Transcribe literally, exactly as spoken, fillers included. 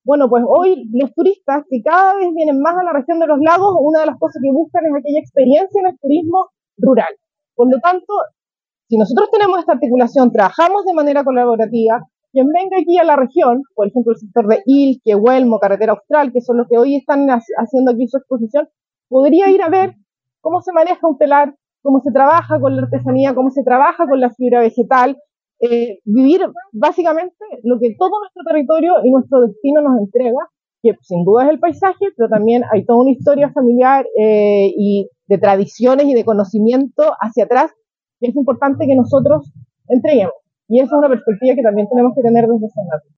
Bueno, pues hoy los turistas que cada vez vienen más a la región de los lagos, una de las cosas que buscan es aquella experiencia en el turismo rural. Por lo tanto, si nosotros tenemos esta articulación, trabajamos de manera colaborativa, quien venga aquí a la región, por ejemplo el sector de Ilque, Huelmo, Carretera Austral, que son los que hoy están haciendo aquí su exposición, podría ir a ver cómo se maneja un telar, cómo se trabaja con la artesanía, cómo se trabaja con la fibra vegetal, eh, vivir básicamente lo que todo nuestro territorio y nuestro destino nos entrega, que sin duda es el paisaje, pero también hay toda una historia familiar eh, y de tradiciones y de conocimiento hacia atrás que es importante que nosotros entreguemos. Y esa es una perspectiva que también tenemos que tener desde Senat.